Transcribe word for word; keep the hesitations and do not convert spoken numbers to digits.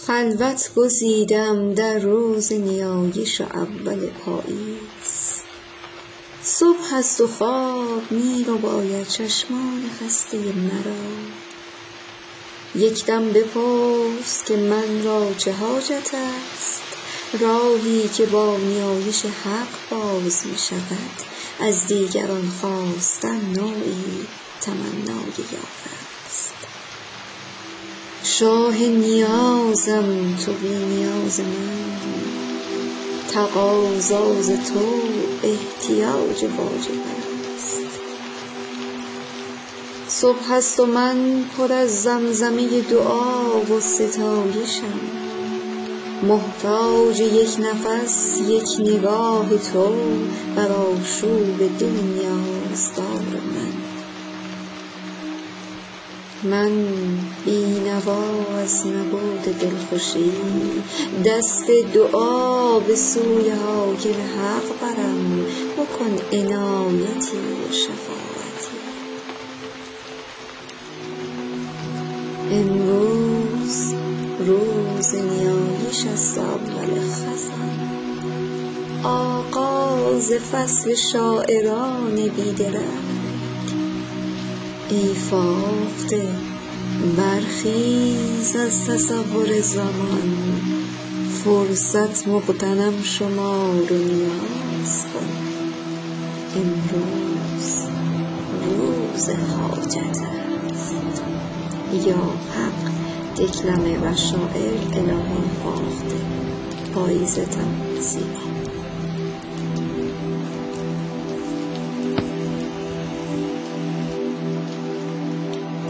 خلوت گزیدم در روز نیایش و اول پاییز. صبح است و خواب می رباید چشمان خسته مرا. یک دم بپرس که من را چه حاجت است، راهی که با نیایش حق باز می شود. از دیگران خواستن نوعی تمنای یار است. شاه نیازم تو بی نیاز من، تقاضا ز تو احتیاج واجب است. صبح است و من پر از زمزمه دعا و ستایشم، محتاج یک نفس یک نگاه تو بر آشوب دل نیازدار من. من بی نوا از نبود دلخوشی دست دعا به سوی حاکم حق برم. بکن عنایتی و شفاعتی. امروز روز نیایش است، اول خزان، آغاز فصل شاعران بیدرنگ. ای فاخته برخیز از تصور زمان، فرصت مغتنم شمار و نیاز کن. امروز روز حاجت است. یا حق دکلمه و شاعر الهه فاخته. پاییزتم زیبا.